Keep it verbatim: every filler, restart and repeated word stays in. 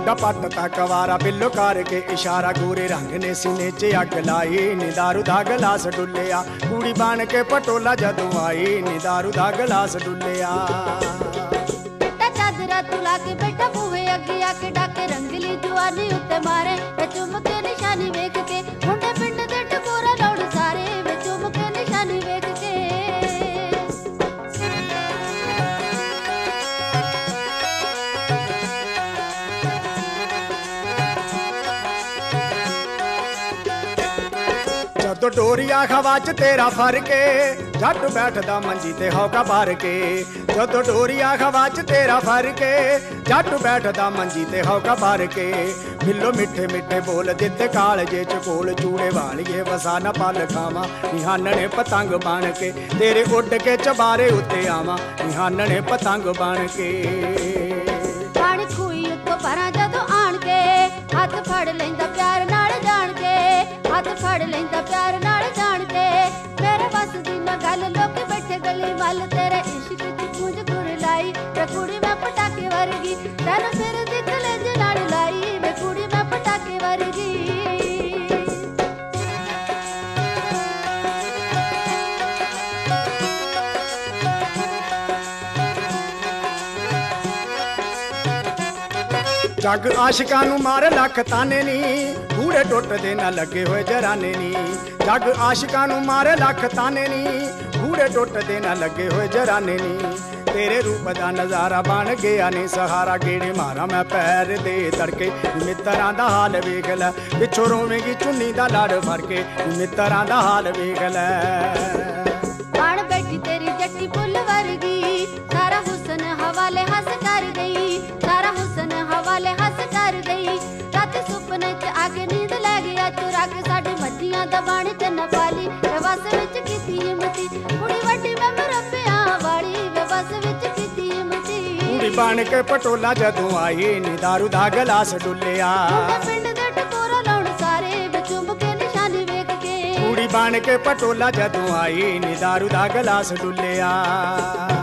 मुंडा पटता कवारा बिल्लो करके इशारा, गोरे रंग ने सीने च अग लाई, नी दारू दा गलास डुलिया, कुड़ी बन के पटोला जदों आई, नी दारू दा गलास डुलिया। चादरा तू ला के बैठा बूहे अगे आके डाके, रंगली जवानी उत्ते मारे वे चुम के निशानी वेख के, मुंडे पिंड दे टकोरा लौड़ सारे वे चुम के निशानी वेख के। जदों डोरिया हवा च तेरा फर के, जट बैठदा मंजी ते हौका भर के, जदों डोरिया हवा च तेरा फर के, जट बैठदा मंजी ते हौका भर के। बिल्लो मिठे मिठे बोल दिते कालजे च कोल, चूड़े वालिए वसा न पल खावा, निहानने पतंग बन के, तेरे उड के चबारे उत्ते आवा, निहानने पतंग बन के। पानी खूही उत्तों परां जदों आण के, हथ फड़ लैंदा प्यार नाल जान के, हथ फड़ लैंदा प्यार नाल जान के। मेरे बस दी ना गल लोग बैठे गली मल, तेरे इश्क च गूंज गुर लाई वे कुड़ी मैं पटाके वर्गी, तैनूं फिर दी कलेज नाल लाई वे कुड़ी मैं पटाके वर्गी। जग आशिकां नूं मारे लख ताने नी, कूड़े टुटदे ना लगे होए जराने नी। जग आशिकां नूं मारे लख ताने नी, कूड़े टुटदे ना लगे होए जराने नी। तेरे रूप दा नजारा बन गया नी सहारा, गेड़े मारा मैं पैर दे तड़के, मित्तरां दा हाल वेख लै, पिछों रोवेंगी चुन्नी दा लड़ फड़ के, मित्तरां दा हाल वेख लै। बन बैठी तेरी जट्टी फुल वर्गी, सारा हुसन हवाले हंस कर गई, सारा हुसन हवाले हंस कर गई। रात सुपने च आके नींद लै गया चुरा के, साडी मच्छियां दा बाण च न पाली वे बस विच कीती हिम्मती, कुड़ी वड्डी मैं मरब्बियां वाली वे बस विच कीती हिम्मती। कुड़ी बन के पटोला जदों आई, नी दारू दा गलास डुलिया, पिंड दे टकोरा लौड़ सारे वे चुम के निशानी वेख के। कुड़ी बन के पटोला जदों आई, नी दारू दा गलास डुलिया।